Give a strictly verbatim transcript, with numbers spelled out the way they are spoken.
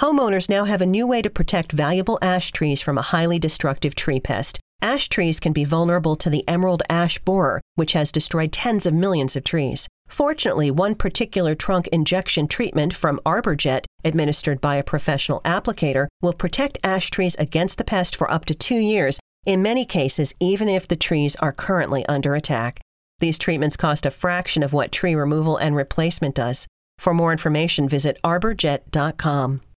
Homeowners now have a new way to protect valuable ash trees from a highly destructive tree pest. Ash trees can be vulnerable to the emerald ash borer, which has destroyed tens of millions of trees. Fortunately, one particular trunk injection treatment from ArborJet, administered by a professional applicator, will protect ash trees against the pest for up to two years, in many cases even if the trees are currently under attack. These treatments cost a fraction of what tree removal and replacement does. For more information, visit arbor jet dot com.